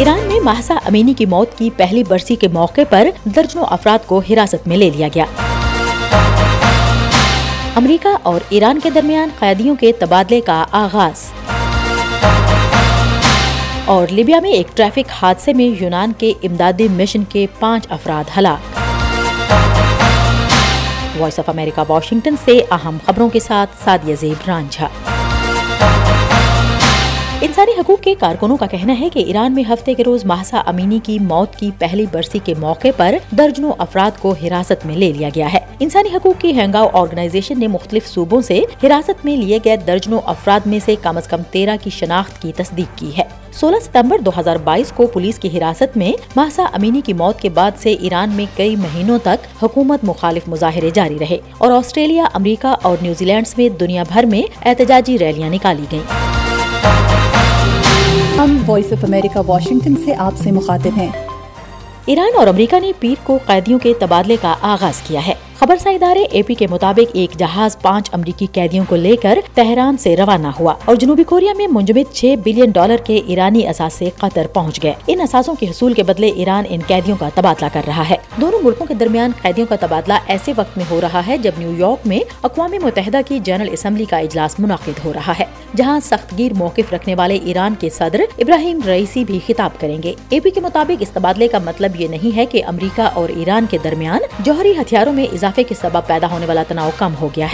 ایران میں مہسا امینی کی موت کی پہلی برسی کے موقع پر درجنوں افراد کو حراست میں لے لیا گیا۔ امریکہ اور ایران کے درمیان قیدیوں کے تبادلے کا آغاز۔ اور لیبیا میں ایک ٹریفک حادثے میں یونان کے امدادی مشن کے 5 افراد ہلاک۔ وائس آف امریکہ واشنگٹن سے اہم خبروں کے ساتھ سعدیہ زیب رانجھا۔ انسانی حقوق کے کارکنوں کا کہنا ہے کہ ایران میں ہفتے کے روز مہسا امینی کی موت کی پہلی برسی کے موقع پر درجنوں افراد کو حراست میں لے لیا گیا ہے۔ انسانی حقوق کی ہینگاؤ آرگنائزیشن نے مختلف صوبوں سے حراست میں لیے گئے درجنوں افراد میں سے کم از کم 13 کی شناخت کی تصدیق کی ہے۔ 16 ستمبر 2022 کو پولیس کی حراست میں مہسا امینی کی موت کے بعد سے ایران میں کئی مہینوں تک حکومت مخالف مظاہرے جاری رہے اور آسٹریلیا، امریکہ اور نیوزی لینڈ سمیت دنیا بھر میں احتجاجی ریلیاں نکالی گئیں۔ ہم وائس آف امریکہ واشنگٹن سے آپ سے مخاطب ہیں۔ ایران اور امریکہ نے پیر کو قیدیوں کے تبادلے کا آغاز کیا ہے۔ خبرسا ادارے اے پی کے مطابق ایک جہاز 5 امریکی قیدیوں کو لے کر تہران سے روانہ ہوا اور جنوبی کوریا میں منجمد $6 بلین کے ایرانی اثاثے قطر پہنچ گئے۔ ان اثاثوں کے حصول کے بدلے ایران ان قیدیوں کا تبادلہ کر رہا ہے۔ دونوں ملکوں کے درمیان قیدیوں کا تبادلہ ایسے وقت میں ہو رہا ہے جب نیو یارک میں اقوام متحدہ کی جنرل اسمبلی کا اجلاس منعقد ہو رہا ہے، جہاں سخت گیر موقف رکھنے والے ایران کے صدر ابراہیم رئیسی بھی خطاب کریں گے۔ اے پی کے مطابق اس تبادلے کا مطلب یہ نہیں ہے کہ امریکہ اور ایران کے درمیان جوہری ہتھیاروں میں اضافے کے سبب پیدا ہونے والا تناؤ کم ہو گیا ہے۔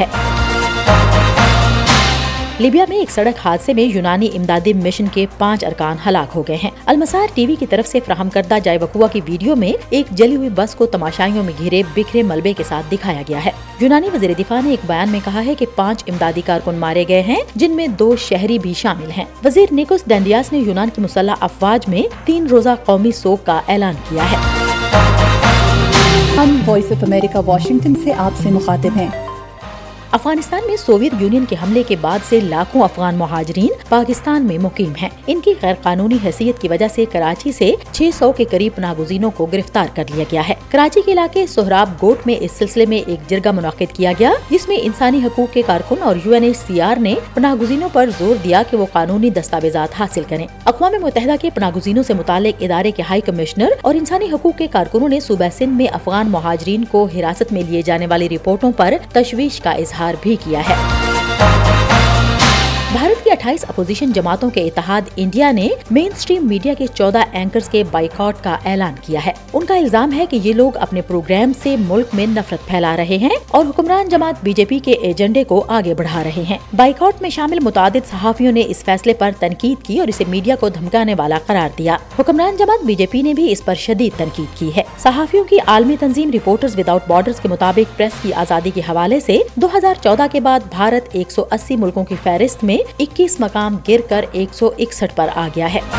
لیبیا میں ایک سڑک حادثے میں یونانی امدادی مشن کے 5 ارکان ہلاک ہو گئے ہیں۔ المسار ٹی وی کی طرف سے فراہم کردہ جائے وقوع کی ویڈیو میں ایک جلی ہوئی بس کو تماشائیوں میں گھرے بکھرے ملبے کے ساتھ دکھایا گیا ہے۔ یونانی وزیر دفاع نے ایک بیان میں کہا ہے کہ 5 امدادی کارکن مارے گئے ہیں، جن میں 2 شہری بھی شامل ہیں۔ وزیر نیکوس ڈینڈیاس نے یونان کی مسلح افواج میں 3 روزہ قومی سوگ کا اعلان کیا ہے۔ ہم وائس آف امریکہ واشنگٹن سے آپ سے مخاطب ہیں۔ افغانستان میں سوویت یونین کے حملے کے بعد سے لاکھوں افغان مہاجرین پاکستان میں مقیم ہیں۔ ان کی غیر قانونی حیثیت کی وجہ سے کراچی سے 600 کے قریب پناہ گزینوں کو گرفتار کر لیا گیا ہے۔ کراچی کے علاقے سہراب گوٹ میں اس سلسلے میں ایک جرگہ منعقد کیا گیا، جس میں انسانی حقوق کے کارکن اور UNHCR نے پناہ گزینوں پر زور دیا کہ وہ قانونی دستاویزات حاصل کریں۔ اقوام متحدہ کے پناہ گزینوں سے متعلق ادارے کے ہائی کمشنر اور انسانی حقوق کے کارکنوں نے صوبہ سندھ میں افغان مہاجرین کو حراست میں لیے جانے والی رپورٹوں پر تشویش کا اظہار بھی کیا ہے۔ بھارت کی 28 اپوزیشن جماعتوں کے اتحاد انڈیا نے مین سٹریم میڈیا کے 14 اینکرز کے بائیکاٹ کا اعلان کیا ہے۔ ان کا الزام ہے کہ یہ لوگ اپنے پروگرام سے ملک میں نفرت پھیلا رہے ہیں اور حکمران جماعت بی جے پی کے ایجنڈے کو آگے بڑھا رہے ہیں۔ بائیکاٹ میں شامل متعدد صحافیوں نے اس فیصلے پر تنقید کی اور اسے میڈیا کو دھمکانے والا قرار دیا۔ حکمران جماعت بی جے پی نے بھی اس پر شدید تنقید کی ہے۔ صحافیوں کی عالمی تنظیم رپورٹرز وداؤٹ بارڈرز کے مطابق پریس کی آزادی کے حوالے سے 2014 کے بعد بھارت 180 ملکوں کی فہرست میں 21 مقام گر کر 161 پر آ گیا ہے۔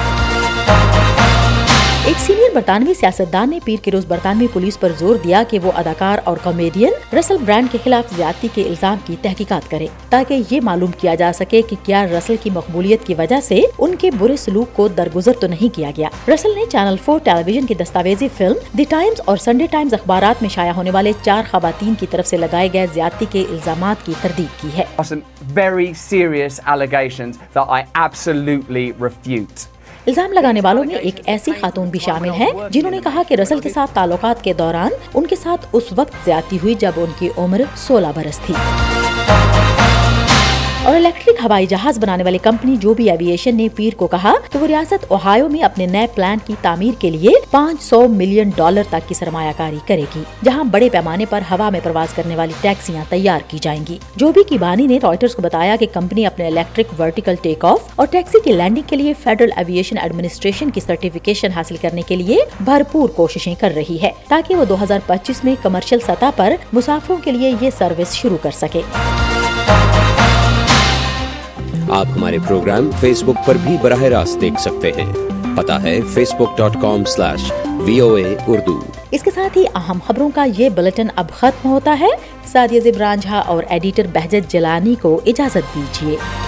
ایک سینئر برطانوی سیاستدان نے پیر کے روز برطانوی پولیس پر زور دیا کہ وہ اداکار اور کامیڈین رسل برانڈ کے خلاف زیادتی کے الزام کی تحقیقات کرے، تاکہ یہ معلوم کیا جا سکے کہ کیا رسل کی مقبولیت کی وجہ سے ان کے برے سلوک کو درگزر تو نہیں کیا گیا۔ رسل نے چینل 4 ٹیلی ویژن کی دستاویزی فلم دی ٹائمز اور سنڈے ٹائمز اخبارات میں شائع ہونے والے 4 خواتین کی طرف سے لگائے گئے زیادتی کے الزامات کی تردید کی ہے۔ Very serious allegations that I absolutely refute. الزام لگانے والوں میں ایک ایسی خاتون بھی شامل ہیں جنہوں نے کہا کہ رسل کے ساتھ تعلقات کے دوران ان کے ساتھ اس وقت زیادتی ہوئی جب ان کی عمر 16 برس تھی۔ اور الیکٹرک ہوائی جہاز بنانے والی کمپنی جوبی ایویشن نے پیر کو کہا کہ وہ ریاست اوہایو میں اپنے نئے پلانٹ کی تعمیر کے لیے $500 ملین تک کی سرمایہ کاری کرے گی، جہاں بڑے پیمانے پر ہوا میں پرواز کرنے والی ٹیکسیاں تیار کی جائیں گی۔ جوبی کی بانی نے رائٹرز کو بتایا کہ کمپنی اپنے الیکٹرک ورٹیکل ٹیک آف اور ٹیکسی کی لینڈنگ کے لیے فیڈرل ایویشن ایڈمنسٹریشن کی سرٹیفکیشن حاصل کرنے کے لیے بھرپور کوششیں کر رہی ہے، تاکہ وہ 2025 میں کمرشل سطح پر مسافروں کے لیے یہ سروس شروع کر سکے۔ آپ ہمارے پروگرام فیس بک پر بھی براہ راست دیکھ سکتے ہیں۔ پتہ ہے facebook.com/VOA Urdu۔ اس کے ساتھ ہی اہم خبروں کا یہ بلٹن اب ختم ہوتا ہے۔ سعدیہ زیب رانجھا اور ایڈیٹر بہجت جلانی کو اجازت دیجیے۔